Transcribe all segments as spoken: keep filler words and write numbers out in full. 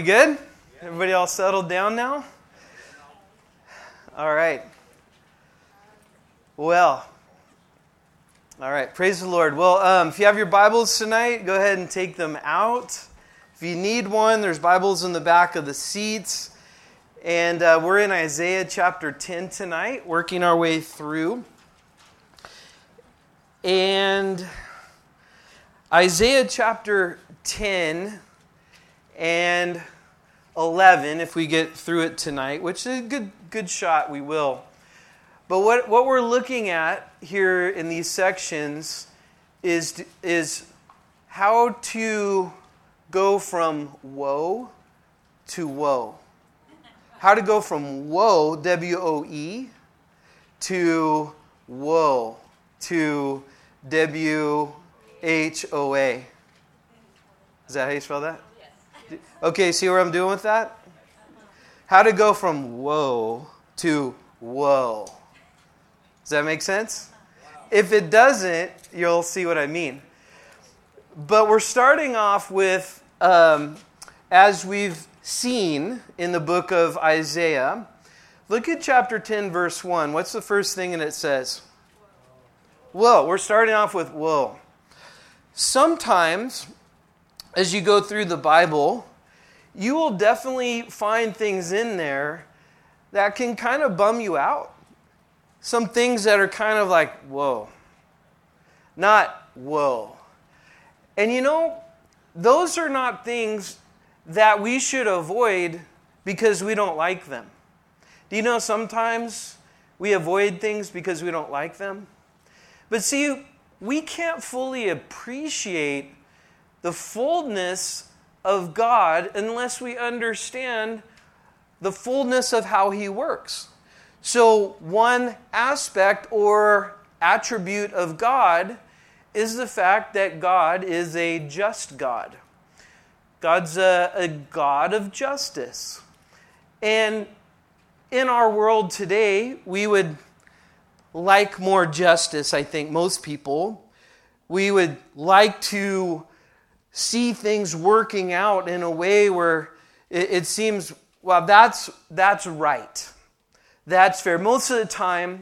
good? Everybody all settled down now? All right. Well, all right. Praise the Lord. Well, um, if you have your Bibles tonight, go ahead and take them out. If you need one, there's Bibles in the back of the seats. And uh, we're in Isaiah chapter ten tonight, working our way through. And Isaiah chapter ten and eleven, if we get through it tonight, which is a good good shot, we will. But what, what we're looking at here in these sections is, is how to go from woe to woe. How to go from woe, W O E, to woe, to W H O A. Is that how you spell that? Yes. Okay, see where I'm doing with that? How to go from woe to woe. Does that make sense? If it doesn't, you'll see what I mean. But we're starting off with, um, as we've seen in the book of Isaiah, look at chapter ten, verse one. What's the first thing that it says? Woe. We're starting off with woe. Sometimes, as you go through the Bible, you will definitely find things in there that can kind of bum you out. Some things that are kind of like, whoa. Not whoa. And you know, those are not things that we should avoid because we don't like them. Do you know sometimes we avoid things because we don't like them? But see, we can't fully appreciate the fullness of God unless we understand the fullness of how He works. So one aspect or attribute of God is the fact that God is a just God. God's a, a God of justice. And in our world today, we would like more justice, I think, most people. We would like to see things working out in a way where it, it seems, well, that's that's right. That's fair. Most of the time,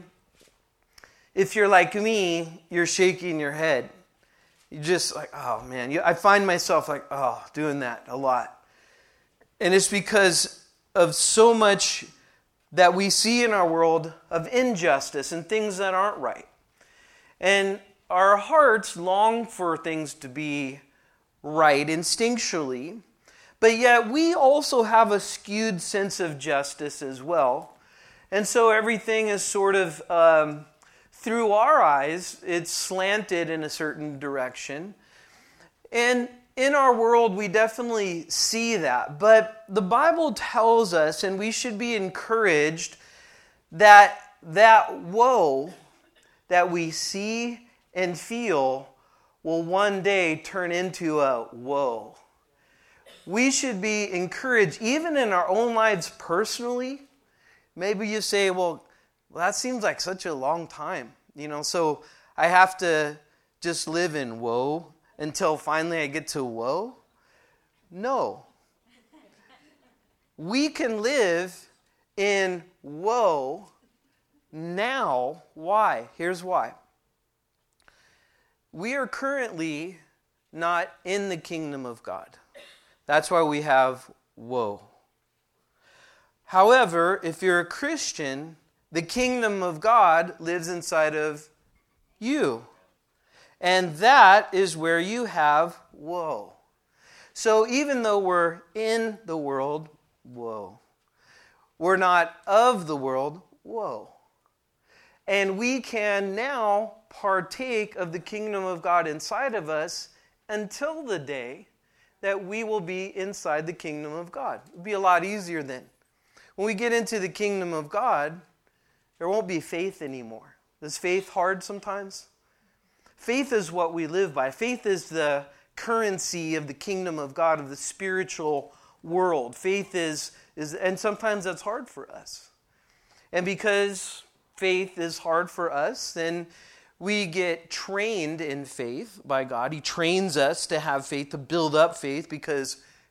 if you're like me, you're shaking your head. You're just like, oh man. I find myself like, oh, doing that a lot. And it's because of so much that we see in our world of injustice and things that aren't right. And our hearts long for things to be right instinctually, but yet we also have a skewed sense of justice as well. And so everything is sort of, um, through our eyes, it's slanted in a certain direction. And in our world, we definitely see that. But the Bible tells us, and we should be encouraged, that that woe that we see and feel will one day turn into a woe. We should be encouraged, even in our own lives personally. Maybe you say, well, well, that seems like such a long time, you know, so I have to just live in woe until finally I get to woe? No. We can live in woe now. Why? Here's why. We are currently not in the kingdom of God. That's why we have woe. However, if you're a Christian, the kingdom of God lives inside of you. And that is where you have woe. So even though we're in the world, woe. We're not of the world, woe. And we can now partake of the kingdom of God inside of us until the day that we will be inside the kingdom of God. It'll be a lot easier then. When we get into the kingdom of God, there won't be faith anymore. Is faith hard sometimes? Faith is what we live by. Faith is the currency of the kingdom of God, of the spiritual world. Faith is, is and sometimes that's hard for us. And because faith is hard for us, then we get trained in faith by God. He trains us to have faith, to build up faith, because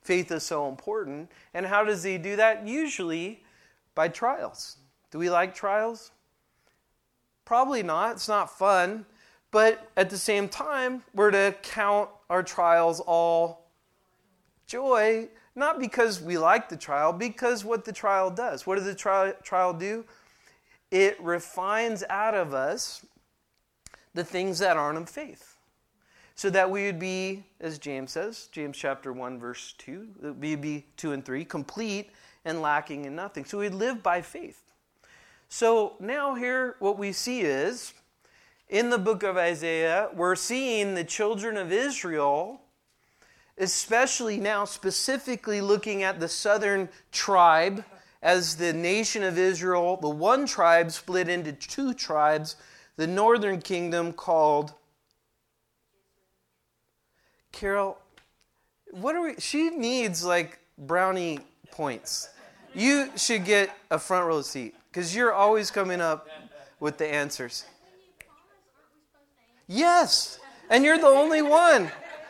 faith is so important. And how does he do that? Usually by trials. Do we like trials? Probably not. It's not fun. But at the same time, we're to count our trials all joy, not because we like the trial, because what the trial does. What does the tri- trial do? It refines out of us the things that aren't of faith. So that we would be, as James says, James chapter one, verse two, we'd be two and three, complete and lacking in nothing. So we'd live by faith. So now here what we see is, in the book of Isaiah, we're seeing the children of Israel, especially now specifically looking at the southern tribe as the nation of Israel, the one tribe split into two tribes, the northern kingdom called Carol. What are we? She needs like brownie points. You should get a front row seat because you're always coming up with the answers. Yes, and you're the only one.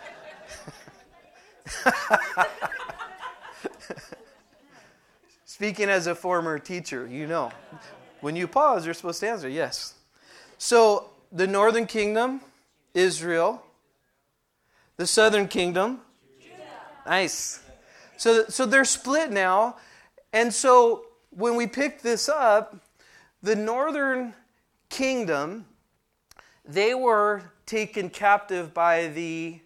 Speaking as a former teacher, you know, when you pause, you're supposed to answer yes. So the northern kingdom, Israel. The southern kingdom, Judah. Nice. So, so they're split now. And so when we pick this up, the northern kingdom, they were taken captive by the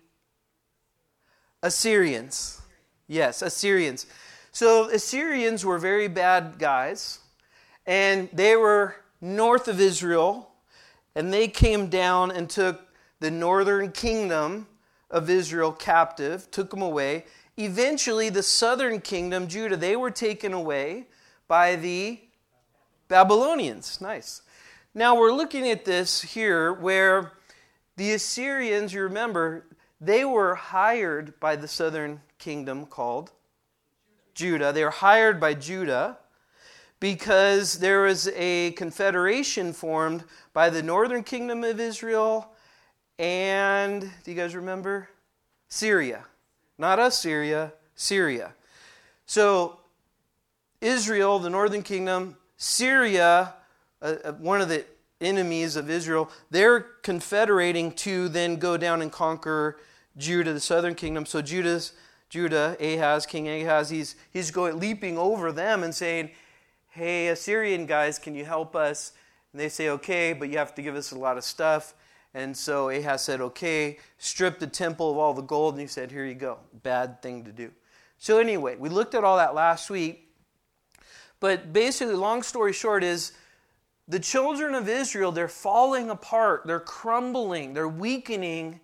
Assyrians. Yes, Assyrians. So Assyrians were very bad guys, and they were north of Israel, and they came down and took the northern kingdom of Israel captive, took them away. Eventually, the southern kingdom, Judah, they were taken away by the Babylonians. Nice. Now, we're looking at this here where the Assyrians, you remember, they were hired by the southern kingdom called Judah. They were hired by Judah because there was a confederation formed by the northern kingdom of Israel and, do you guys remember? Syria. Not Assyria, Syria. So, Israel, the northern kingdom, Syria, uh, one of the enemies of Israel, they're confederating to then go down and conquer Judah, the southern kingdom. So Judah's, Judah, Ahaz, King Ahaz, he's, he's going leaping over them and saying, hey, Assyrian guys, can you help us? And they say, okay, but you have to give us a lot of stuff. And so Ahaz said, okay, stripped the temple of all the gold, and he said, here you go. Bad thing to do. So anyway, we looked at all that last week. But basically, long story short is, the children of Israel, they're falling apart, they're crumbling, they're weakening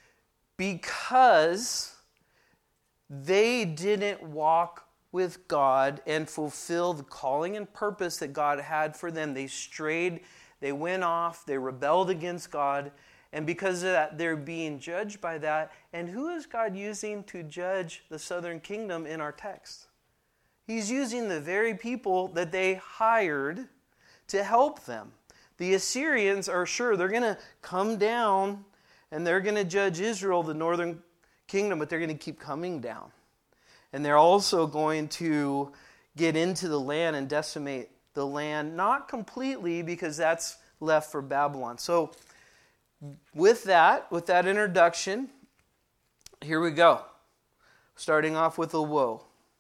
because they didn't walk with God and fulfill the calling and purpose that God had for them. They strayed, they went off, they rebelled against God, and because of that, they're being judged by that. And who is God using to judge the southern kingdom in our text? He's using the very people that they hired to help them. The Assyrians are sure they're going to come down and they're going to judge Israel, the northern kingdom, but they're going to keep coming down. And they're also going to get into the land and decimate the land, not completely because that's left for Babylon. So with that, with that introduction, here we go. Starting off with a woe.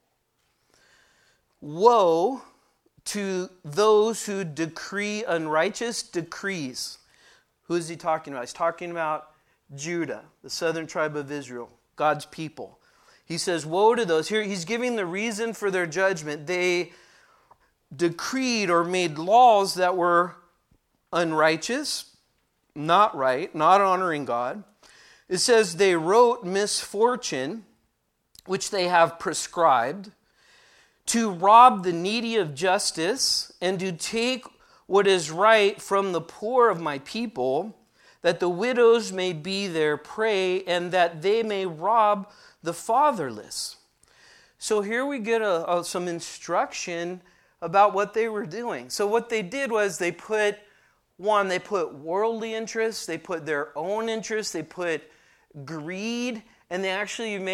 Woe to those who decree unrighteous decrees. Who is he talking about? He's talking about Judah, the southern tribe of Israel, God's people. He says, woe to those. Here he's giving the reason for their judgment. They decreed or made laws that were unrighteous, not right, not honoring God. It says they wrote misfortune, which they have prescribed, to rob the needy of justice and to take what is right from the poor of my people, that the widows may be their prey and that they may rob the fatherless. So here we get a, a, some instruction about what they were doing. So what they did was they put, one, they put worldly interests, they put their own interests, they put greed, and they actually made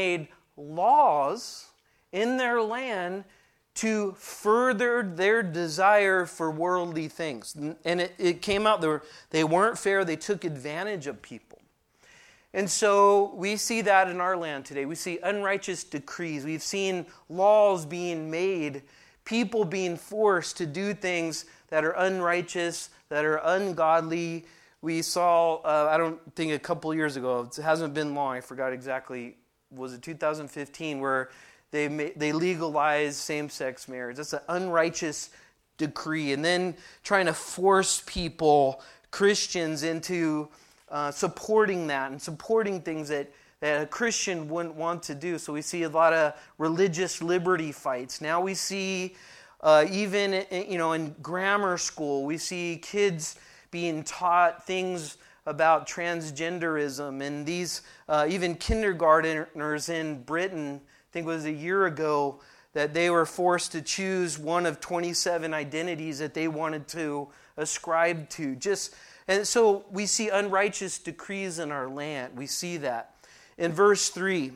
laws in their land to further their desire for worldly things. And it, it came out, they, were, they weren't fair, they took advantage of people. And so we see that in our land today. We see unrighteous decrees. We've seen laws being made, people being forced to do things that are unrighteous, that are ungodly. We saw, uh, I don't think a couple years ago, it hasn't been long, I forgot exactly, was it two thousand fifteen, where they ma- they legalized same-sex marriage. That's an unrighteous decree. And then trying to force people, Christians, into uh, supporting that and supporting things that, that a Christian wouldn't want to do. So we see a lot of religious liberty fights. Now we see, uh, even in, you know, in grammar school, we see kids being taught things about transgenderism, and these uh, even kindergarteners in Britain, I think it was a year ago, that they were forced to choose one of twenty-seven identities that they wanted to ascribe to. Just and so we see unrighteous decrees in our land. We see that. In verse three,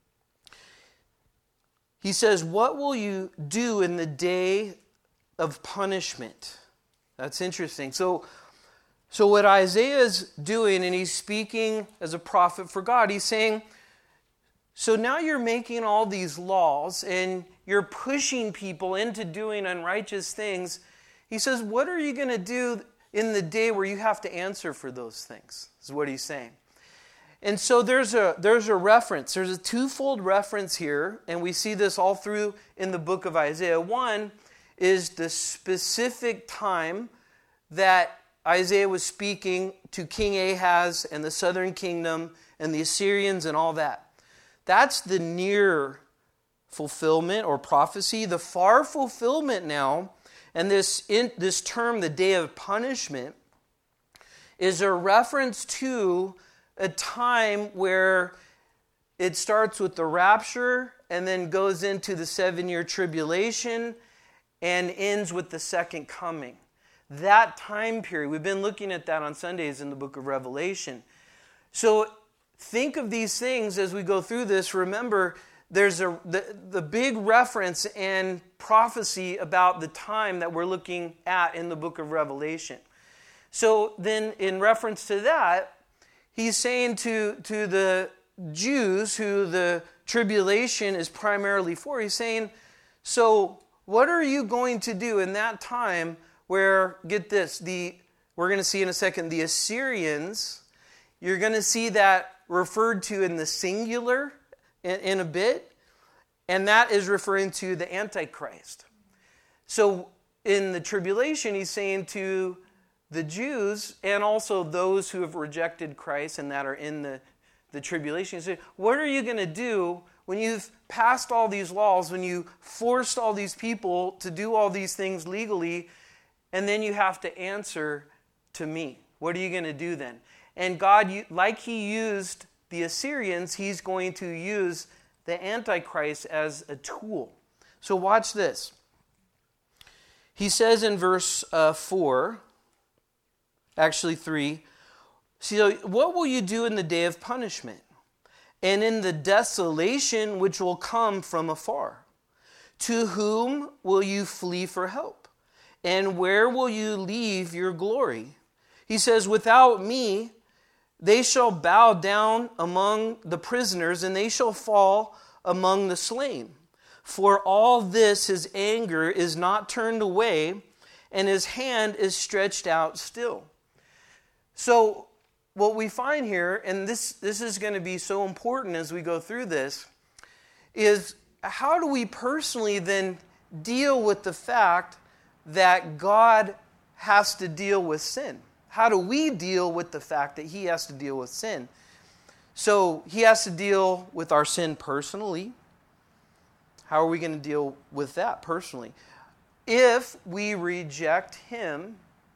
he says, "What will you do in the day of punishment?" That's interesting. So So what Isaiah is doing, and he's speaking as a prophet for God, he's saying, so now you're making all these laws and you're pushing people into doing unrighteous things. He says, what are you going to do in the day where you have to answer for those things? Is what he's saying. And so there's a there's a reference. There's a twofold reference here, and we see this all through in the book of Isaiah. One is the specific time that Isaiah was speaking to King Ahaz and the southern kingdom and the Assyrians and all that. That's the near fulfillment or prophecy. The far fulfillment now, and this in, this term, the day of punishment, is a reference to a time where it starts with the rapture and then goes into the seven-year tribulation and ends with the second coming. That time period, we've been looking at that on Sundays in the book of Revelation. So think of these things as we go through this. Remember, there's a the, the big reference and prophecy about the time that we're looking at in the book of Revelation. So then in reference to that, he's saying to, to the Jews who the tribulation is primarily for, he's saying, so what are you going to do in that time where, get this, the we're going to see in a second, the Assyrians, you're going to see that referred to in the singular in, in a bit, and that is referring to the Antichrist. So in the tribulation, he's saying to the Jews and also those who have rejected Christ and that are in the, the tribulation, he's saying, what are you going to do when you've passed all these laws, when you forced all these people to do all these things legally, and then you have to answer to me? What are you going to do then? And God, like he used the Assyrians, he's going to use the Antichrist as a tool. So watch this. He says in verse uh, four, actually three, so what will you do in the day of punishment? And in the desolation which will come from afar? To whom will you flee for help? And where will you leave your glory? He says, without me, they shall bow down among the prisoners, and they shall fall among the slain. For all this his anger is not turned away, and his hand is stretched out still. So what we find here, and this, this is going to be so important as we go through this, is how do we personally then deal with the fact that God has to deal with sin? How do we deal with the fact that he has to deal with sin? So he has to deal with our sin personally. How are we going to deal with that personally? If we reject him,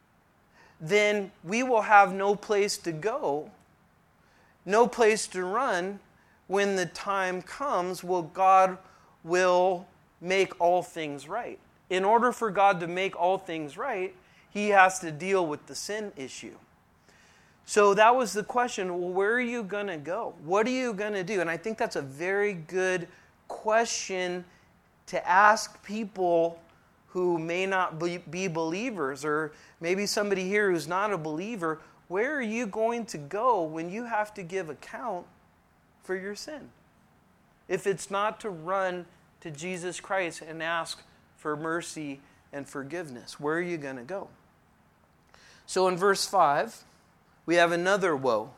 then we will have no place to go, no place to run when the time comes. Well, God will make all things right. In order for God to make all things right, he has to deal with the sin issue. So that was the question, well, where are you going to go? What are you going to do? And I think that's a very good question to ask people who may not be believers, or maybe somebody here who's not a believer. Where are you going to go when you have to give account for your sin? If it's not to run to Jesus Christ and ask for mercy and forgiveness, where are you going to go? So in verse five, we have another woe.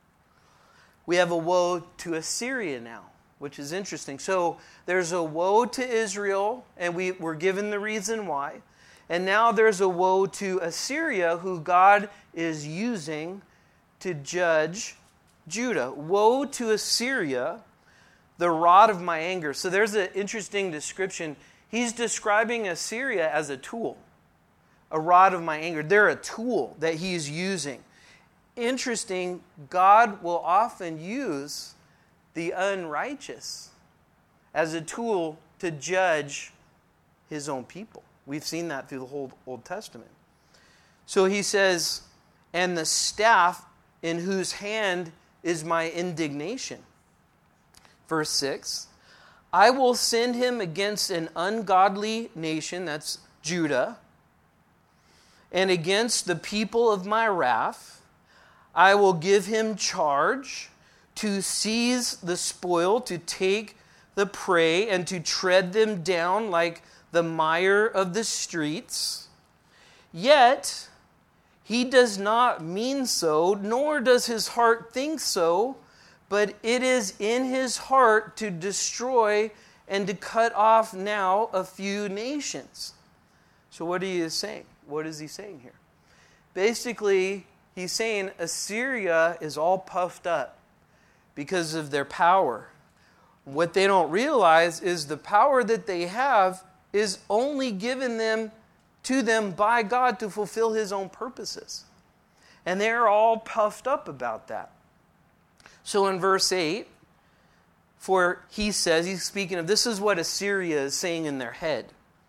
We have a woe to Assyria now, which is interesting. So there's a woe to Israel, and we were given the reason why. And now there's a woe to Assyria, who God is using to judge Judah. Woe to Assyria, the rod of my anger. So there's an interesting description. He's describing Assyria as a tool, a rod of my anger. They're a tool that he's using. Interesting, God will often use the unrighteous as a tool to judge his own people. We've seen that through the whole Old Testament. So he says, and the staff in whose hand is my indignation. Verse six, I will send him against an ungodly nation, that's Judah, and against the people of my wrath. I will give him charge to seize the spoil, to take the prey, and to tread them down like the mire of the streets. Yet he does not mean so, nor does his heart think so, but it is in his heart to destroy and to cut off now a few nations. So what are you saying? What is he saying here? Basically, he's saying Assyria is all puffed up because of their power. What they don't realize is the power that they have is only given them to them by God to fulfill his own purposes. And they're all puffed up about that. So in verse eight, for he says, he's speaking of, this is what Assyria is saying in their head.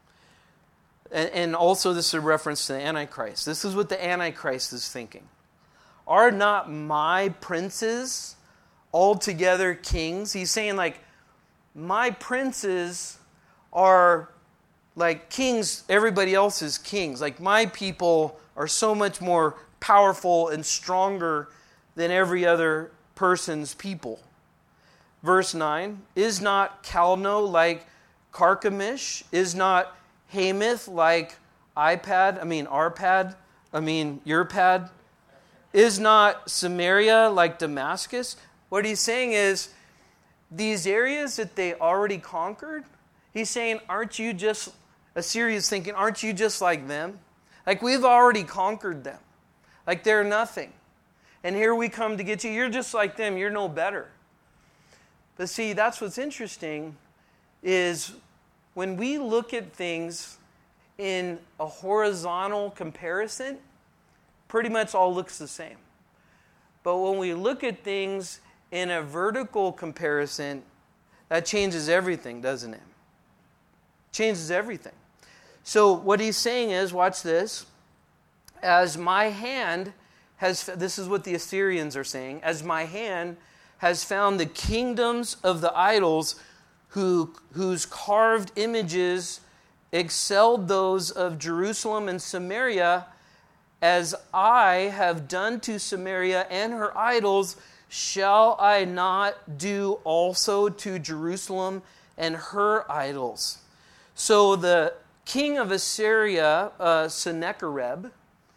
And, and also this is a reference to the Antichrist. This is what the Antichrist is thinking. Are not my princes altogether kings? He's saying, like, my princes are like kings, everybody else is kings. Like, my people are so much more powerful and stronger than every other person's people. Verse nine, is not Calno like Carchemish? Is not Hamath like iPad? I mean, Arpad? I mean, Urpad? Is not Samaria like Damascus? What he's saying is, these areas that they already conquered, he's saying, aren't you just, Assyria's thinking, aren't you just like them? Like, we've already conquered them. Like, they're nothing. And here we come to get you. You're just like them. You're no better. But see, that's what's interesting, is when we look at things in a horizontal comparison, pretty much all looks the same. But when we look at things in a vertical comparison, that changes everything, doesn't it? Changes everything. So what he's saying is, watch this, as my hand has, this is what the Assyrians are saying, as my hand has found the kingdoms of the idols who, whose carved images excelled those of Jerusalem and Samaria, as I have done to Samaria and her idols, shall I not do also to Jerusalem and her idols? So the king of Assyria, uh, Sennacherib,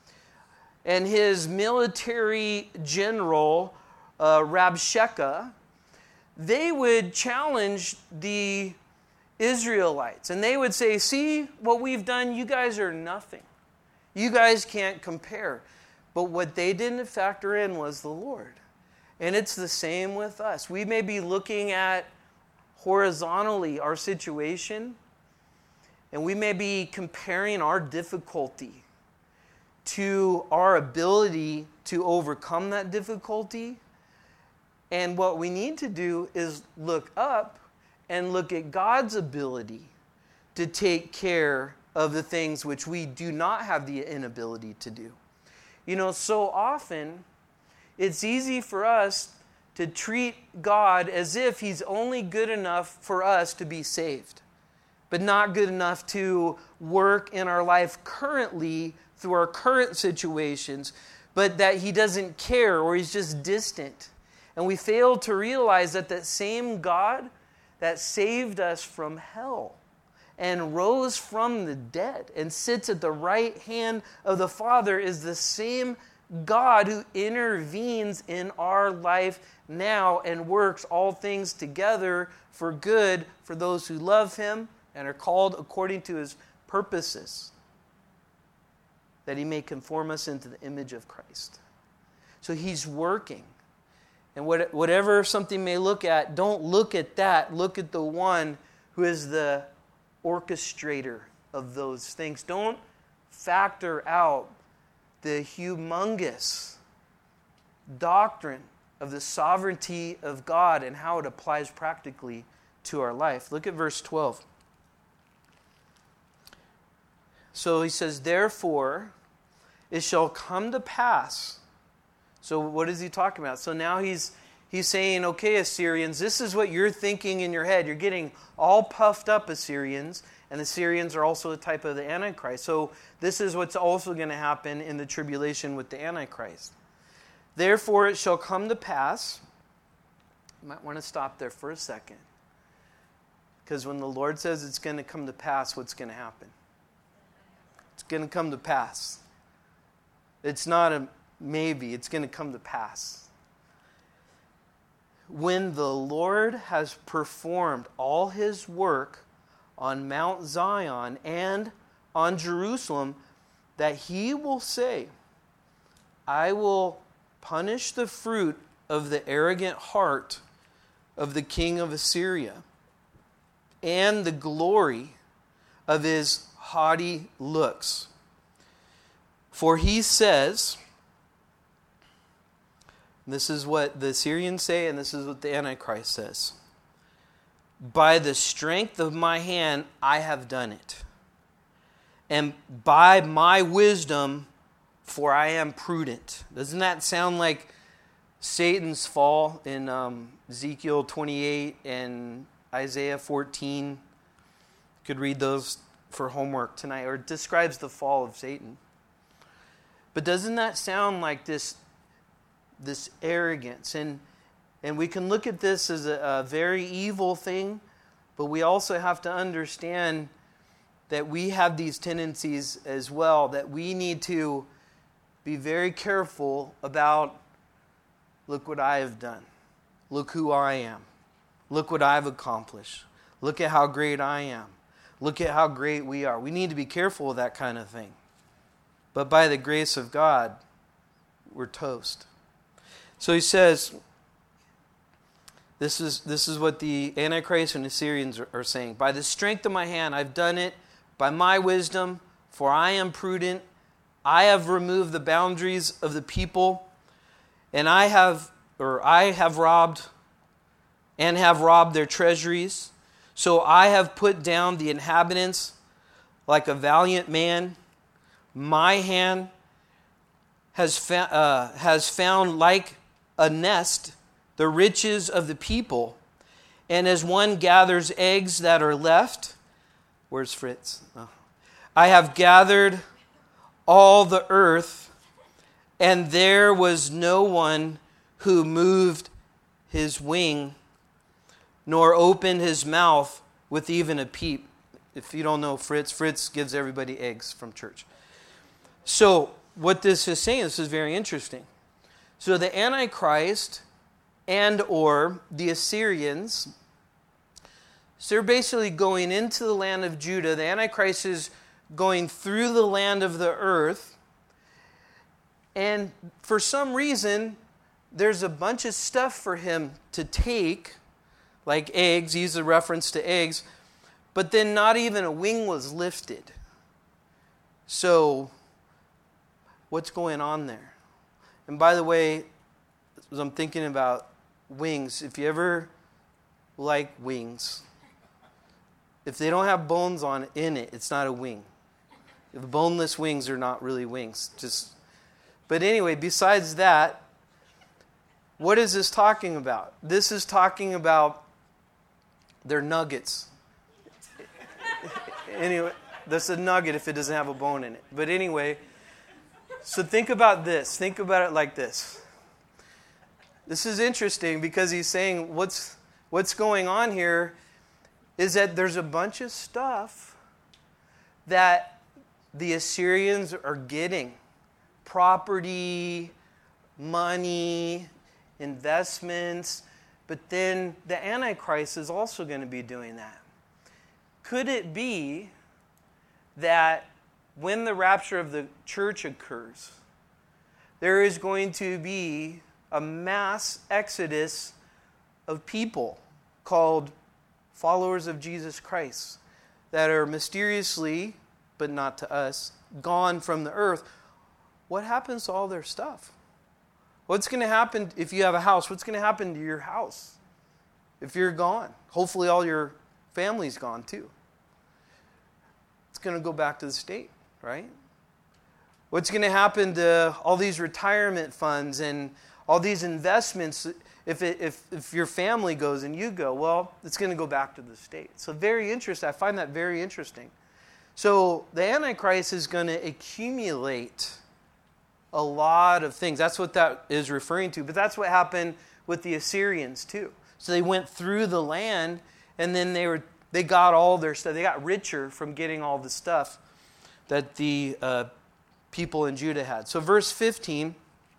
and his military general, uh, Rabshakeh, they would challenge the Israelites. And they would say, see what we've done? You guys are nothing. You guys can't compare. But what they didn't factor in was the Lord. And it's the same with us. We may be looking at horizontally our situation, and we may be comparing our difficulty to our ability to overcome that difficulty. And what we need to do is look up and look at God's ability to take care of the things which we do not have the inability to do. You know, so often it's easy for us to treat God as if He's only good enough for us to be saved, but not good enough to work in our life currently through our current situations, but that He doesn't care or He's just distant. And we fail to realize that that same God that saved us from hell and rose from the dead and sits at the right hand of the Father is the same God who intervenes in our life now and works all things together for good for those who love Him and are called according to His purposes, that He may conform us into the image of Christ. So He's working. And what, whatever something may look at, don't look at that. Look at the one who is the orchestrator of those things. Don't factor out the humongous doctrine of the sovereignty of God and how it applies practically to our life. Look at verse twelve. So he says, therefore, it shall come to pass. So what is he talking about? So now he's he's saying, okay, Assyrians, this is what you're thinking in your head. You're getting all puffed up, Assyrians. And the Assyrians are also a type of the Antichrist. So this is what's also going to happen in the tribulation with the Antichrist. Therefore it shall come to pass. You might want to stop there for a second. Because when the Lord says it's going to come to pass, what's going to happen? It's going to come to pass. It's not a maybe. It's going to come to pass. When the Lord has performed all His work on Mount Zion and on Jerusalem, that He will say, I will punish the fruit of the arrogant heart of the king of Assyria and the glory of his haughty looks. For He says, this is what the Assyrians say, and this is what the Antichrist says, by the strength of my hand I have done it, and by my wisdom, for I am prudent. Doesn't that sound like Satan's fall in um, Ezekiel twenty-eight and Isaiah fourteen? You could read those for homework tonight, or it describes the fall of Satan. But doesn't that sound like this, this arrogance? And And we can look at this as a, a very evil thing, but we also have to understand that we have these tendencies as well, that we need to be very careful about, look what I have done. Look who I am. Look what I've accomplished. Look at how great I am. Look at how great we are. We need to be careful of that kind of thing. But by the grace of God, we're toast. So he says, This is this is what the Antichrist and Assyrians are, are saying. By the strength of my hand, I've done it. By my wisdom, for I am prudent. I have removed the boundaries of the people, and I have, or I have robbed, and have robbed their treasuries. So I have put down the inhabitants like a valiant man. My hand has fa- uh, has found like a nest the riches of the people, and as one gathers eggs that are left, where's Fritz? Oh. I have gathered all the earth, and there was no one who moved his wing, nor opened his mouth with even a peep. If you don't know Fritz, Fritz gives everybody eggs from church. So what this is saying, this is very interesting. So the Antichrist and or the Assyrians, so they're basically going into the land of Judah. The Antichrist is going through the land of the earth. And for some reason, there's a bunch of stuff for him to take, like eggs, use a reference to eggs, but then not even a wing was lifted. So, what's going on there? And by the way, as I'm thinking about wings, if you ever like wings, if they don't have bones on in it, it's not a wing. The boneless wings are not really wings. Just, but anyway, besides that, What is this talking about? This is talking about their nuggets. Anyway, that's a nugget if it doesn't have a bone in it. But anyway, so think about this. Think about it like this. This is interesting because he's saying what's what's going on here is that there's a bunch of stuff that the Assyrians are getting. Property, money, investments, but then the Antichrist is also going to be doing that. Could it be that when the rapture of the church occurs, there is going to be a mass exodus of people called followers of Jesus Christ that are mysteriously, but not to us, gone from the earth? What happens to all their stuff? What's going to happen if you have a house? What's going to happen to your house if you're gone? Hopefully all your family's gone too. It's going to go back to the state, right? What's going to happen to all these retirement funds and all these investments if it, if if your family goes and you go? Well, it's going to go back to the state. So very interesting. I find that very interesting. So the Antichrist is going to accumulate a lot of things. That's what that is referring to. But that's what happened with the Assyrians too. So they went through the land and then they were they got all their stuff. They got richer from getting all the stuff that the uh, people in Judah had. So verse fifteen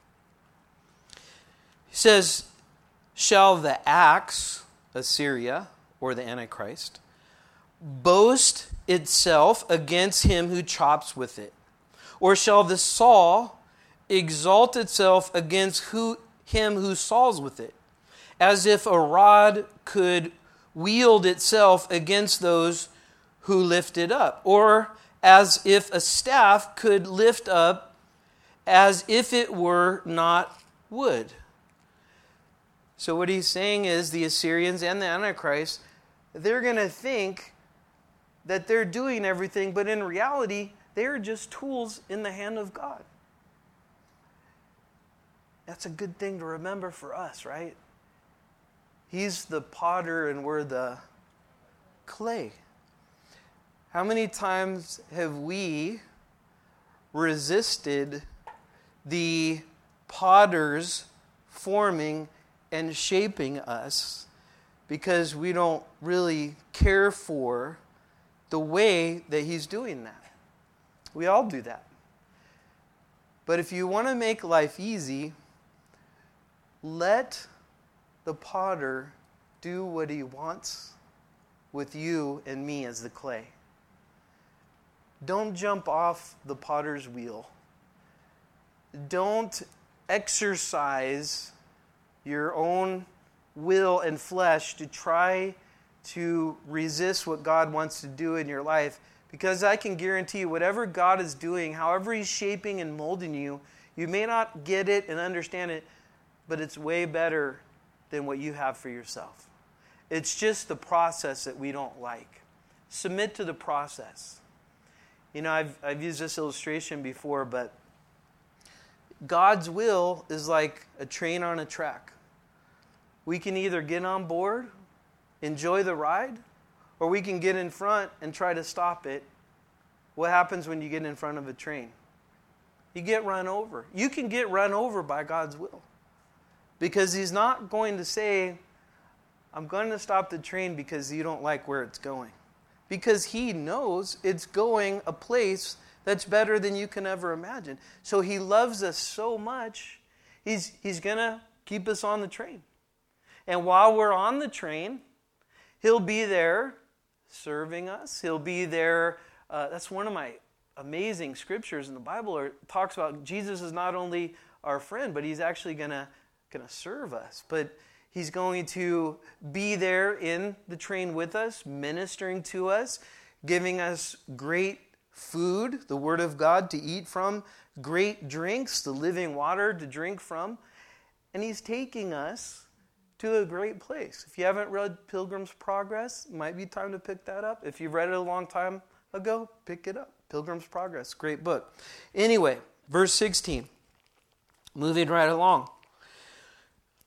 says, shall the axe, Assyria, or the Antichrist, boast itself against him who chops with it? Or shall the saw exalt itself against who, him who saws with it? As if a rod could wield itself against those who lift it up. Or as if a staff could lift up as if it were not wood. So what he's saying is the Assyrians and the Antichrist, they're going to think that they're doing everything, but in reality, they're just tools in the hand of God. That's a good thing to remember for us, right? He's the potter and we're the clay. How many times have we resisted the potter's forming and shaping us because we don't really care for the way that he's doing that? We all do that. But if you want to make life easy, let the potter do what he wants with you and me as the clay. Don't jump off the potter's wheel. Don't exercise your own will and flesh to try to resist what God wants to do in your life. Because I can guarantee you, whatever God is doing, however he's shaping and molding you, you may not get it and understand it, but it's way better than what you have for yourself. It's just the process that we don't like. Submit to the process. You know, I've I've used this illustration before, but God's will is like a train on a track. We can either get on board, enjoy the ride, or we can get in front and try to stop it. What happens when you get in front of a train? You get run over. You can get run over by God's will. Because he's not going to say, I'm going to stop the train because you don't like where it's going. Because he knows it's going a place that's better than you can ever imagine. So he loves us so much, he's, he's going to keep us on the train. And while we're on the train, he'll be there serving us. He'll be there. Uh, that's one of my amazing scriptures in the Bible. It talks about Jesus is not only our friend, but he's actually going to going to serve us. But he's going to be there in the train with us, ministering to us, giving us great food, the Word of God to eat from, great drinks, the living water to drink from. And he's taking us to a great place. If you haven't read Pilgrim's Progress, it might be time to pick that up. If you've read it a long time ago, pick it up. Pilgrim's Progress, great book. Anyway, verse sixteen, moving right along.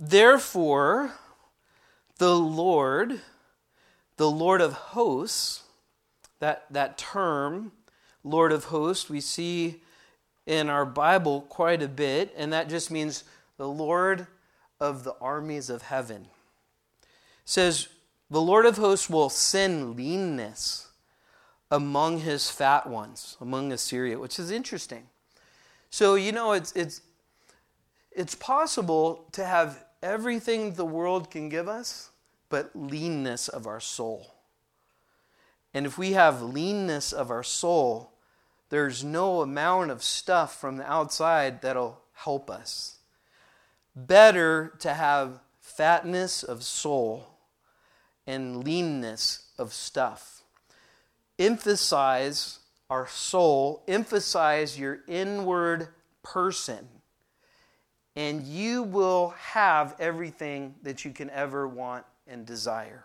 Therefore, the Lord, the Lord of hosts, that, that term, Lord of hosts, we see in our Bible quite a bit, and that just means the Lord of the armies of heaven. It says, the Lord of hosts will send leanness among his fat ones, among Assyria, which is interesting. So, you know, it's it's it's possible to have everything the world can give us, but leanness of our soul. And if we have leanness of our soul, there's no amount of stuff from the outside that'll help us. Better to have fatness of soul and leanness of stuff. Emphasize our soul, emphasize your inward person, and you will have everything that you can ever want and desire.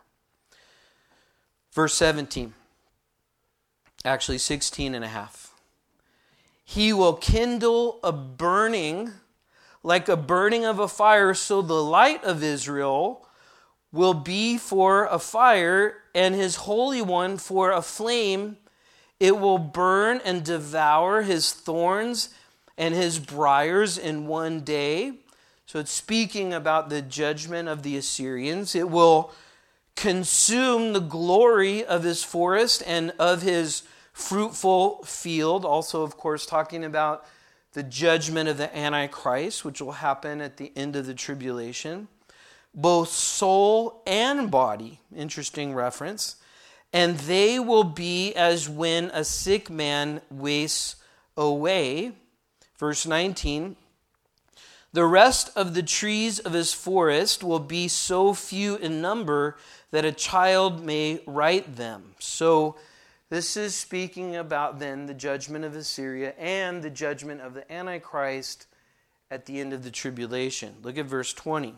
Verse seventeen, actually sixteen and a half. He will kindle a burning like a burning of a fire, so the light of Israel will be for a fire, and his Holy One for a flame. It will burn and devour his thorns and his briars in one day. So it's speaking about the judgment of the Assyrians. It will consume the glory of his forest and of his fruitful field. Also, of course, talking about the judgment of the Antichrist, which will happen at the end of the tribulation. Both soul and body, interesting reference. And they will be as when a sick man wastes away. Verse nineteen. The rest of the trees of his forest will be so few in number that a child may write them. So this is speaking about then the judgment of Assyria and the judgment of the Antichrist at the end of the tribulation. Look at verse twenty.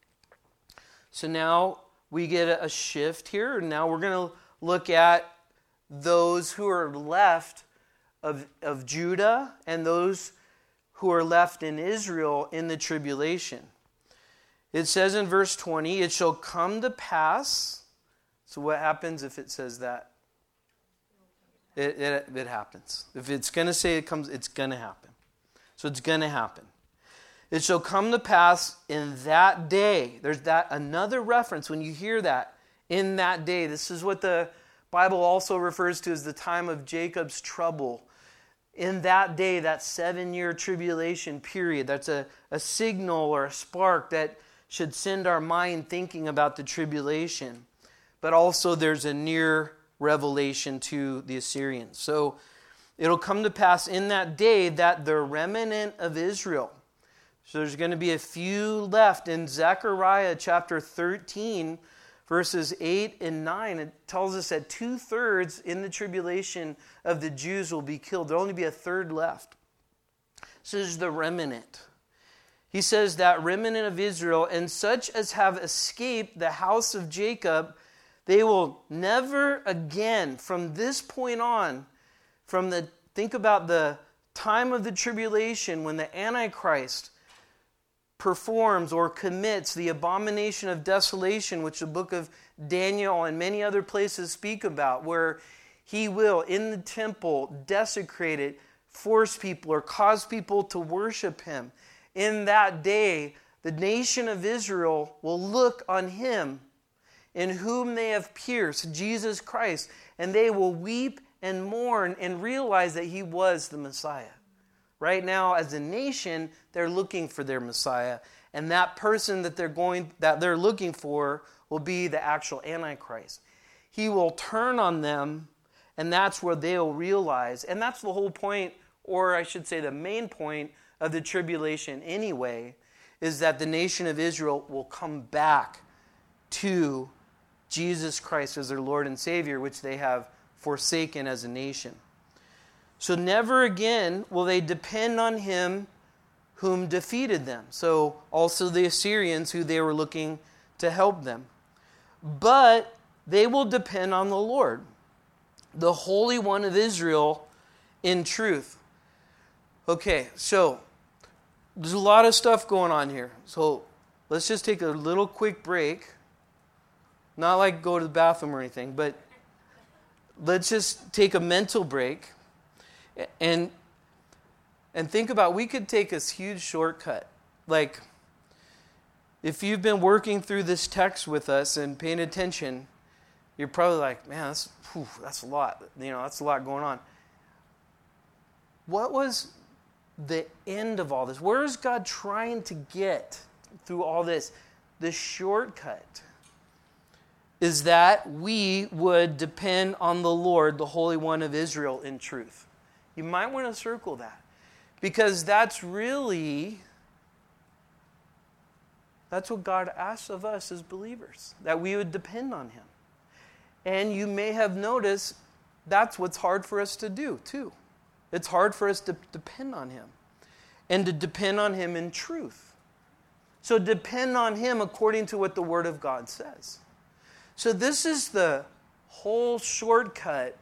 So now we get a shift here. Now we're going to look at those who are left of, of Judah and those who are left in Israel in the tribulation. It says in verse twenty, it shall come to pass. So what happens if it says that? It, it, it happens. If it's going to say it comes, it's going to happen. So it's going to happen. It shall come to pass in that day. There's that another reference when you hear that. In that day. This is what the Bible also refers to as the time of Jacob's trouble. In that day, that seven-year tribulation period, that's a, a signal or a spark that should send our mind thinking about the tribulation. But also there's a near revelation to the Assyrians. So it'll come to pass in that day that the remnant of Israel, so there's going to be a few left. In Zechariah chapter thirteen, verses eight and nine, it tells us that two-thirds in the tribulation of the Jews will be killed. There'll only be a third left. This is the remnant. He says that remnant of Israel, and such as have escaped the house of Jacob, they will never again, from this point on, from the, think about the time of the tribulation when the Antichrist performs or commits the abomination of desolation, which the book of Daniel and many other places speak about, where he will, in the temple, desecrate it, force people or cause people to worship him. In that day, the nation of Israel will look on him in whom they have pierced, Jesus Christ, and they will weep and mourn and realize that he was the Messiah. Right now, as a nation, they're looking for their Messiah, and that person that they're going that they're looking for will be the actual Antichrist. He will turn on them, and that's where they'll realize, and that's the whole point, or I should say the main point of the tribulation anyway, is that the nation of Israel will come back to Jesus Christ as their Lord and Savior, which they have forsaken as a nation. So never again will they depend on him whom defeated them. So also the Assyrians who they were looking to help them. But they will depend on the Lord, the Holy One of Israel, in truth. Okay, so there's a lot of stuff going on here. So let's just take a little quick break. Not like go to the bathroom or anything, but let's just take a mental break and and think about, we could take a huge shortcut. Like, if you've been working through this text with us and paying attention, you're probably like, man, that's, whew, that's a lot. You know, that's a lot going on. What was the end of all this? Where is God trying to get through all this? The shortcut is that we would depend on the Lord, the Holy One of Israel, in truth. You might want to circle that, because that's really, that's what God asks of us as believers, that we would depend on Him. And you may have noticed that's what's hard for us to do, too. It's hard for us to depend on Him, and to depend on Him in truth. So depend on Him according to what the Word of God says. So this is the whole shortcut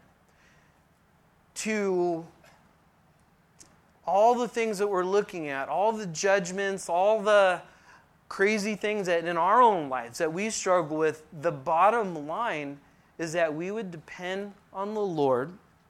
to all the things that we're looking at, all the judgments, all the crazy things that in our own lives that we struggle with. The bottom line is that we would depend on the Lord,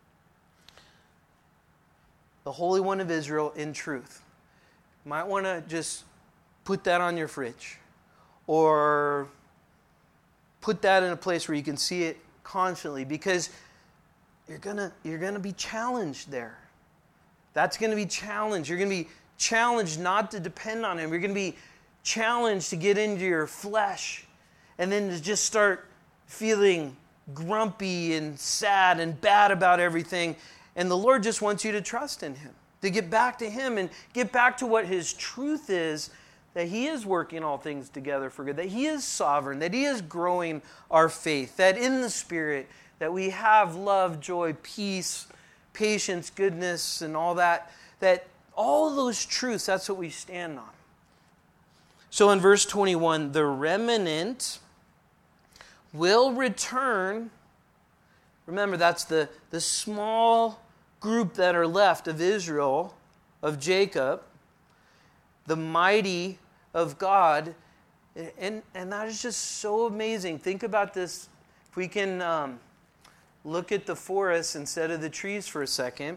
the Holy One of Israel, in truth. You might want to just put that on your fridge, or put that in a place where you can see it constantly, because you're gonna you're gonna be challenged there. That's going to be challenged. You're going to be challenged not to depend on Him. You're going to be challenged to get into your flesh, and then to just start feeling grumpy and sad and bad about everything. And the Lord just wants you to trust in Him, to get back to Him and get back to what His truth is, that He is working all things together for good, that He is sovereign, that He is growing our faith, that in the Spirit that we have love, joy, peace, patience, goodness, and all that, that all of those truths, that's what we stand on. So in verse twenty-one, the remnant will return. Remember, that's the, the small group that are left of Israel, of Jacob, the mighty of God. And, and that is just so amazing. Think about this. If we can um, look at the forest instead of the trees for a second.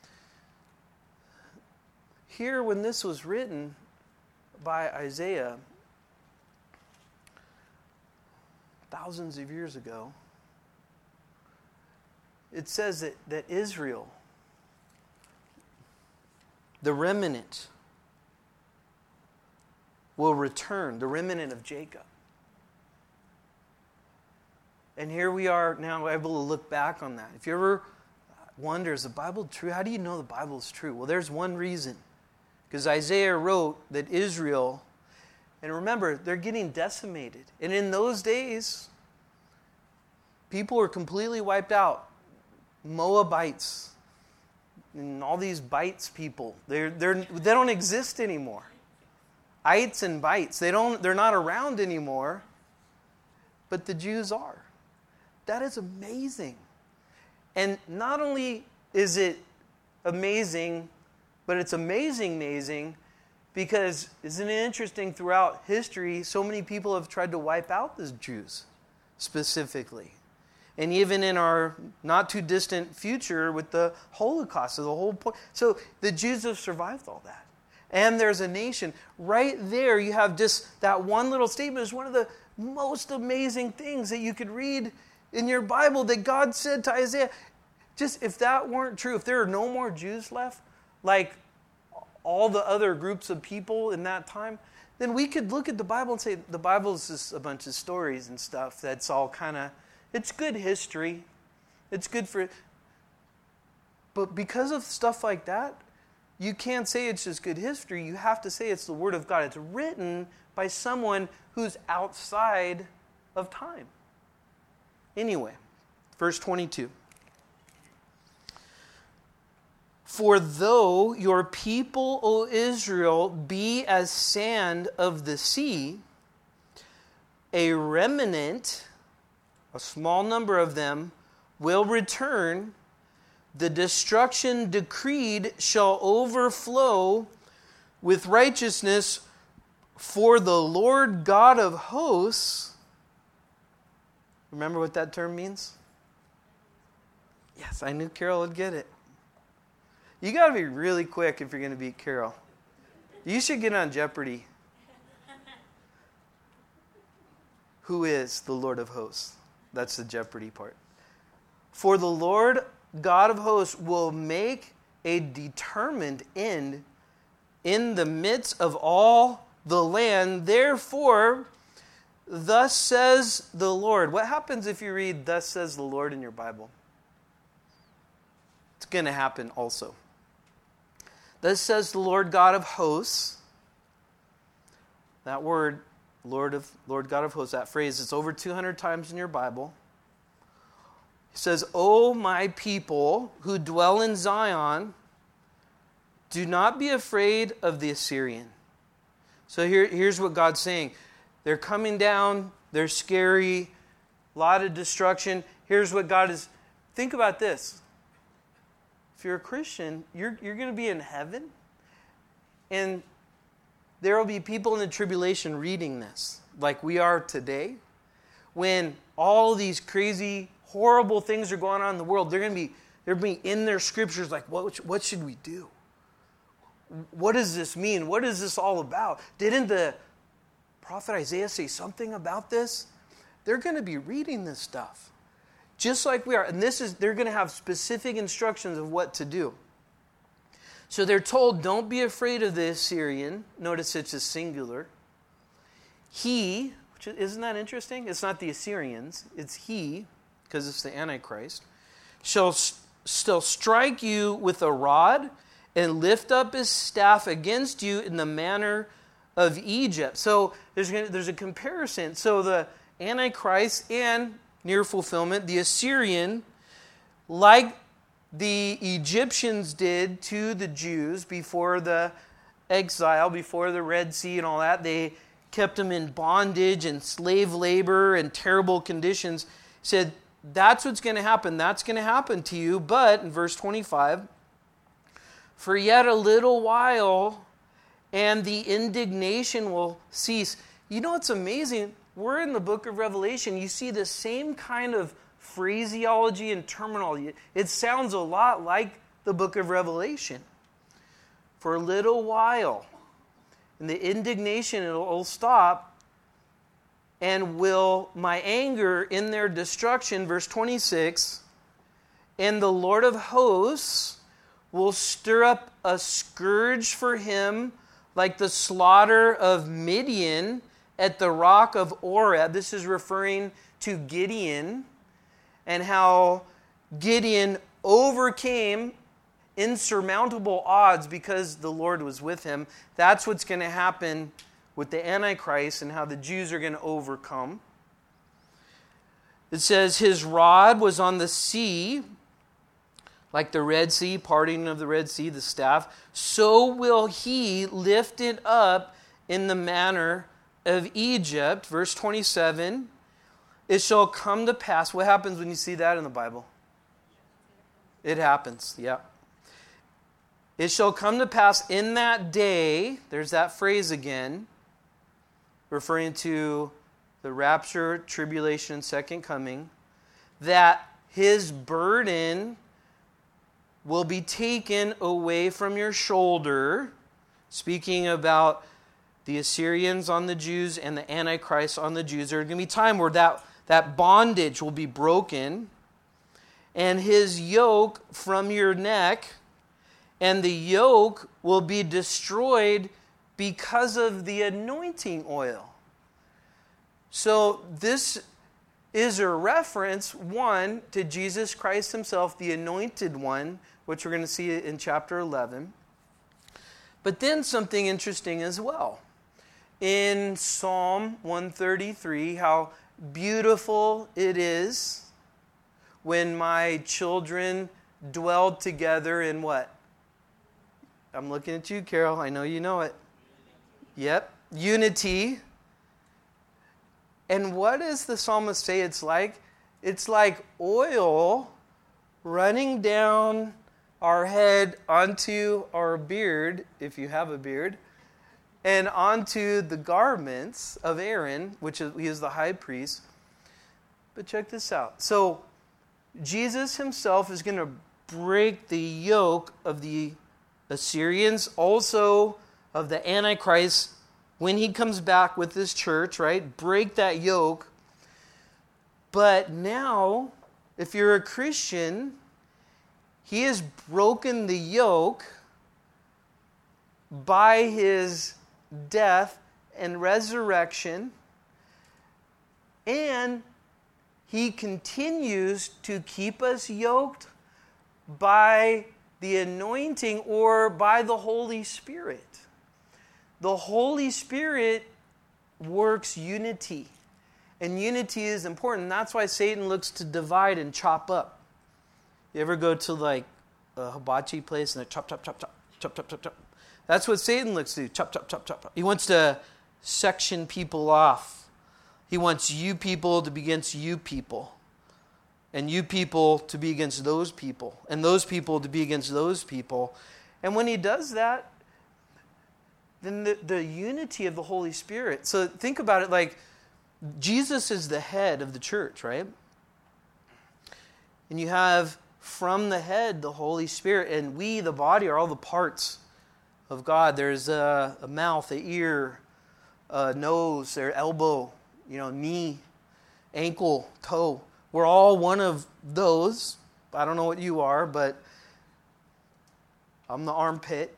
Here, when this was written by Isaiah thousands of years ago, it says that, that Israel, the remnant, will return, the remnant of Jacob. And here we are now able to look back on that. If you ever wonder, is the Bible true? How do you know the Bible is true? Well, there's one reason. Because Isaiah wrote that Israel, and remember, they're getting decimated. And in those days, people were completely wiped out. Moabites and all these bites people, they're, they're, they don't exist anymore. Ites and bites, they don't, they're not around anymore, but the Jews are. That is amazing. And not only is it amazing, but it's amazing, amazing, because isn't it interesting, throughout history, so many people have tried to wipe out the Jews specifically. And even in our not too distant future with the Holocaust, so the whole point. So the Jews have survived all that. And there's a nation. Right there, you have just that one little statement is one of the most amazing things that you could read in your Bible, that God said to Isaiah. Just if that weren't true, if there are no more Jews left, like all the other groups of people in that time, then we could look at the Bible and say the Bible is just a bunch of stories and stuff that's all kind of, it's good history. It's good for, but because of stuff like that, you can't say it's just good history. You have to say it's the Word of God. It's written by someone who's outside of time. Anyway, verse twenty-two. For though your people, O Israel, be as sand of the sea, a remnant, a small number of them, will return. The destruction decreed shall overflow with righteousness For the Lord God of hosts, remember what that term means? Yes, I knew Carol would get it. You got to be really quick if you're going to beat Carol. You should get on Jeopardy. Who is the Lord of hosts? That's the Jeopardy part. For the Lord God of hosts will make a determined end in the midst of all the land. Therefore, thus says the Lord. What happens if you read, thus says the Lord in your Bible? It's going to happen also. Thus says the Lord God of hosts. That word, Lord of Lord God of hosts, that phrase, it's over two hundred times in your Bible. He says, O my people who dwell in Zion, do not be afraid of the Assyrian. So here, here's what God's saying. They're coming down. They're scary. A lot of destruction. Here's what God is... Think about this. If you're a Christian, you're, you're going to be in heaven. And there will be people in the tribulation reading this, like we are today. When all these crazy, horrible things are going on in the world, they're going to be, they're being in their scriptures like, what, what should we do? What does this mean? What is this all about? Didn't the prophet Isaiah say something about this? They're going to be reading this stuff. Just like we are. And this is, they're going to have specific instructions of what to do. So they're told, don't be afraid of the Assyrian. Notice it's a singular. He, which isn't that interesting? It's not the Assyrians. It's he, because it's the Antichrist, shall still strike you with a rod and lift up his staff against you in the manner of Egypt. So there's there's a comparison. So the Antichrist and near fulfillment, the Assyrian, like the Egyptians did to the Jews before the exile, before the Red Sea and all that, they kept them in bondage and slave labor and terrible conditions. He said, that's what's going to happen. That's going to happen to you. But in verse twenty-five, for yet a little while, and the indignation will cease. You know what's amazing? We're in the book of Revelation. You see the same kind of phraseology and terminology. It sounds a lot like the book of Revelation. For a little while, and the indignation will stop, and will my anger in their destruction, verse twenty-six, and the Lord of hosts will stir up a scourge for him like the slaughter of Midian at the rock of Oreb. This is referring to Gideon and how Gideon overcame insurmountable odds because the Lord was with him. That's what's going to happen with the Antichrist and how the Jews are going to overcome. It says, his rod was on the sea, like the Red Sea, parting of the Red Sea, the staff. So will he lift it up in the manner of Egypt. Verse twenty-seven, it shall come to pass. What happens when you see that in the Bible? It happens, yeah. It shall come to pass in that day, there's that phrase again, referring to the rapture, tribulation, and second coming, that his burden will be taken away from your shoulder, speaking about the Assyrians on the Jews and the Antichrist on the Jews. There's going to be a time where that, that bondage will be broken, and his yoke from your neck, and the yoke will be destroyed because of the anointing oil. So this is a reference, one, to Jesus Christ himself, the anointed one, which we're going to see in chapter eleven. But then something interesting as well. In Psalm one thirty-three, how beautiful it is when my children dwelled together in what? I'm looking at you, Carol. I know you know it. Yep. Unity. And what does the psalmist say it's like? It's like oil running down our head onto our beard, if you have a beard, and onto the garments of Aaron, which is, he is the high priest. But check this out. So Jesus himself is going to break the yoke of the Assyrians, also of the Antichrist, when he comes back with his church, right? Break that yoke. But now, if you're a Christian, he has broken the yoke by his death and resurrection, and he continues to keep us yoked by the anointing or by the Holy Spirit. The Holy Spirit works unity. And unity is important. That's why Satan looks to divide and chop up. You ever go to like a hibachi place and they chop, chop, chop, chop, chop, chop, chop, chop. That's what Satan looks to do. Chop, chop, chop, chop. He wants to section people off. He wants you people to be against you people. And you people to be against those people. And those people to be against those people. And when he does that, then the, the unity of the Holy Spirit. So think about it like Jesus is the head of the church, right? And you have from the head the Holy Spirit. And we, the body, are all the parts of God. There's a, a mouth, an ear, a nose, their elbow, you know, knee, ankle, toe. We're all one of those. I don't know what you are, but I'm the armpit.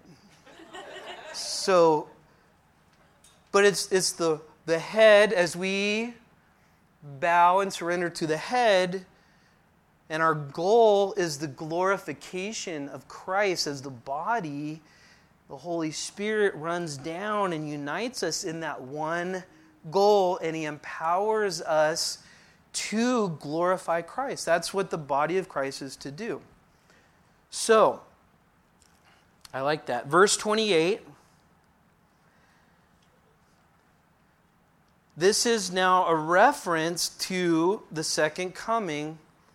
So, but it's it's the the head as we bow and surrender to the head, and our goal is the glorification of Christ as the body. The Holy Spirit runs down and unites us in that one goal, and He empowers us to glorify Christ. That's what the body of Christ is to do. So, I like that. Verse twenty-eight. This is now a reference to the second coming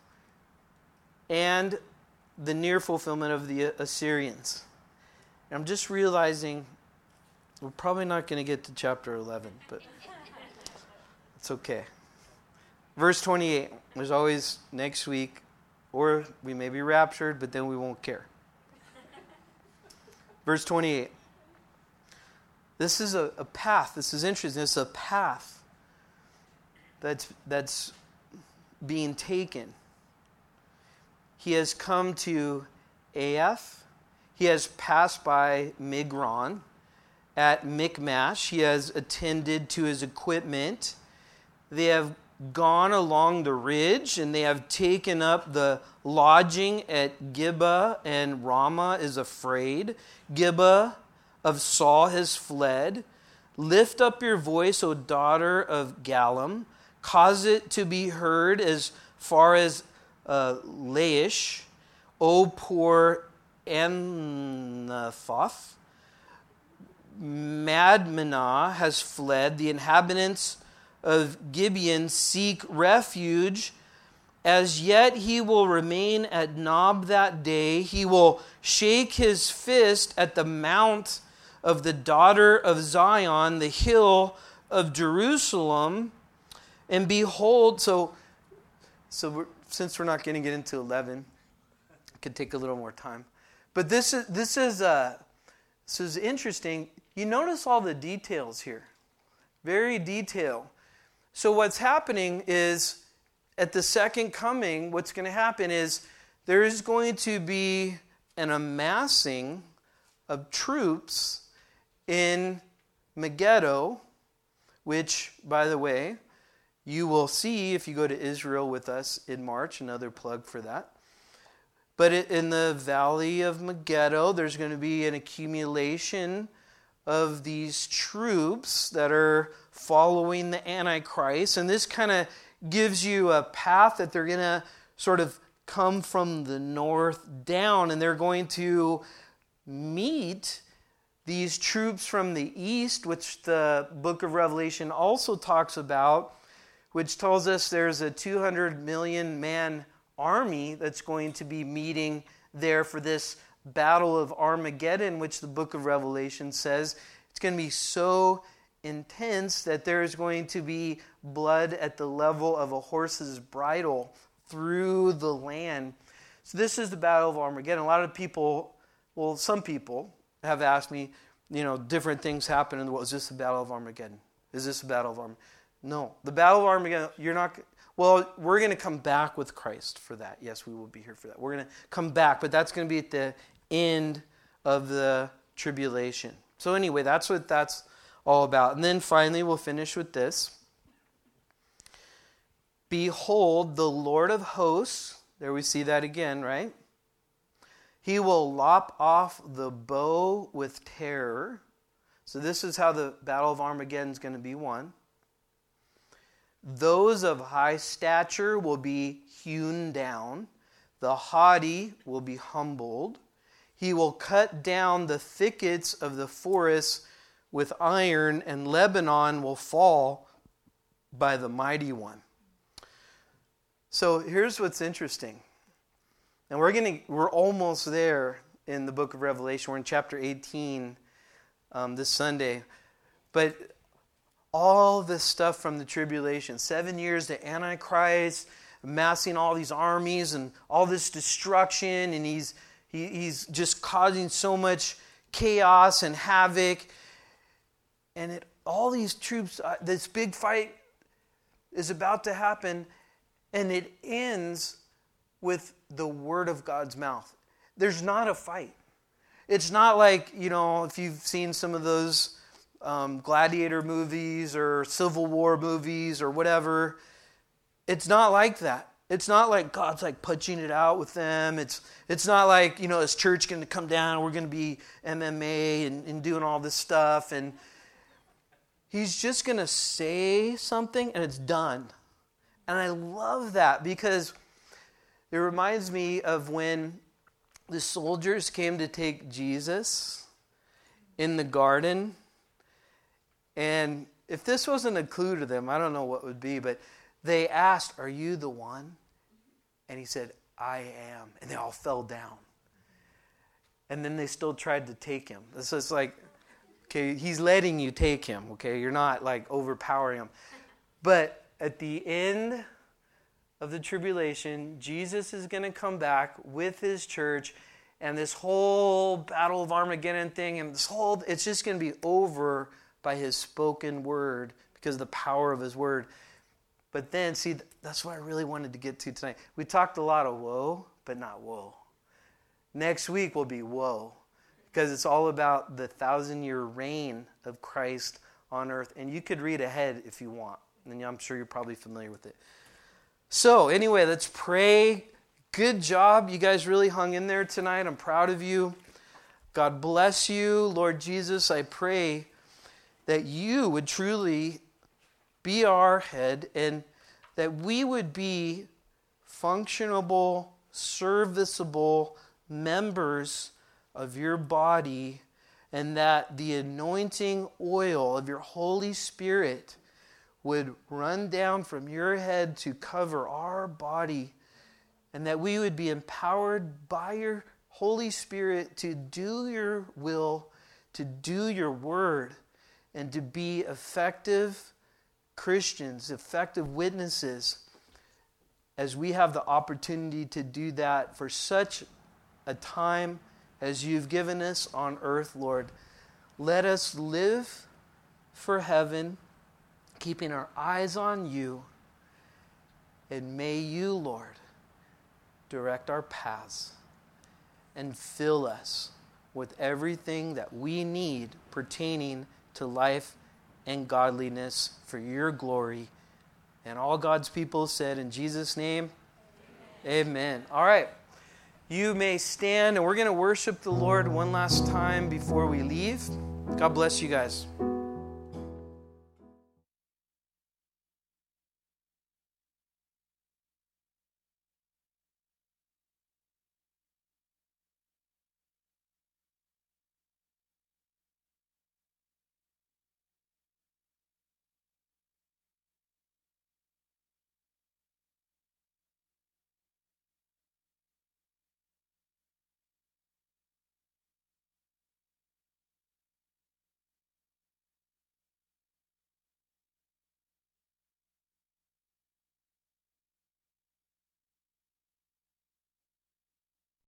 and the near fulfillment of the Assyrians. And I'm just realizing we're probably not going to get to chapter eleven, but it's okay. Verse twenty-eight. There's always next week, or we may be raptured, but then we won't care. Verse twenty-eight. This is a, a path. This is interesting. It's a path that's, that's being taken. He has come to Aiath. He has passed by Migron. At Michmash, he has attended to his equipment. They have gone along the ridge, and they have taken up the lodging at Gibeah, and Ramah is afraid. Gibeah of Saul has fled. Lift up your voice, O daughter of Gallim. Cause it to be heard as far as uh, Laish, O poor Anathoth. Madmenah has fled. The inhabitants of Gibeon seek refuge. As yet he will remain at Nob that day. He will shake his fist at the mount of the daughter of Zion, the hill of Jerusalem. And behold, so, so we're, since we're not going to get into eleven, it could take a little more time. But this is this is uh, this is interesting. You notice all the details here, very detailed. So what's happening is, at the second coming, what's going to happen is there is going to be an amassing of troops in Megiddo, which, by the way, you will see if you go to Israel with us in March, another plug for that. But in the valley of Megiddo, there's going to be an accumulation of these troops that are following the Antichrist. And this kind of gives you a path that they're going to sort of come from the north down, and they're going to meet these troops from the east, which the book of Revelation also talks about, which tells us there's a two hundred million man army that's going to be meeting there for this battle of Armageddon, which the book of Revelation says It's going to be so intense that there is going to be blood at the level of a horse's bridle through the land. So this is the Battle of Armageddon. A lot of people, well, some people have asked me, you know, different things happen in the world. Is this the Battle of Armageddon? Is this the Battle of Armageddon? No. The Battle of Armageddon, you're not, well, we're going to come back with Christ for that. Yes, we will be here for that. We're going to come back, but that's going to be at the end of the tribulation. So anyway, that's what that's all about. And then finally, we'll finish with this. Behold, the Lord of hosts, there we see that again, right? He will lop off the bow with terror. So this is how the Battle of Armageddon is going to be won. Those of high stature will be hewn down. The haughty will be humbled. He will cut down the thickets of the forest with iron, and Lebanon will fall by the mighty one. So here's what's interesting. And we're going to we're almost there in the book of Revelation. We're in chapter eighteen um, this Sunday. But all this stuff from the tribulation, seven years, the Antichrist amassing all these armies and all this destruction, and he's he, he's just causing so much chaos and havoc. And it, all these troops, uh, this big fight is about to happen, and it ends with the word of God's mouth. There's not a fight. It's not like, you know, if you've seen some of those um, gladiator movies or Civil War movies or whatever. It's not like that. It's not like God's like punching it out with them. It's it's not like, you know, is church going to come down, we're going to be M M A and, and doing all this stuff. And he's just going to say something and it's done. And I love that because it reminds me of when the soldiers came to take Jesus in the garden. And if this wasn't a clue to them, I don't know what would be, but they asked, "Are you the one?" And he said, "I am." And they all fell down. And then they still tried to take him. So it's like, okay, he's letting you take him, okay? You're not like overpowering him. But at the end of the tribulation, Jesus is going to come back with his church, and this whole Battle of Armageddon thing, and this whole, it's just going to be over by his spoken word because of the power of his word. But then, see, that's what I really wanted to get to tonight. We talked a lot of woe, but not woe. Next week will be woe, because it's all about the thousand-year reign of Christ on earth. And you could read ahead if you want, and I'm sure you're probably familiar with it. So anyway, let's pray. Good job. You guys really hung in there tonight. I'm proud of you. God bless you. Lord Jesus, I pray that you would truly be our head and that we would be functionable, serviceable members of your body, and that the anointing oil of your Holy Spirit would run down from your head to cover our body, and that we would be empowered by your Holy Spirit to do your will, to do your word, and to be effective Christians, effective witnesses, as we have the opportunity to do that for such a time as you've given us on earth, Lord. Let us live for heaven, keeping our eyes on you, and may you, Lord, direct our paths and fill us with everything that we need pertaining to life and godliness for your glory. And all God's people said, in Jesus' name, amen. Amen. All right. You may stand, and we're going to worship the Lord one last time before we leave. God bless you guys.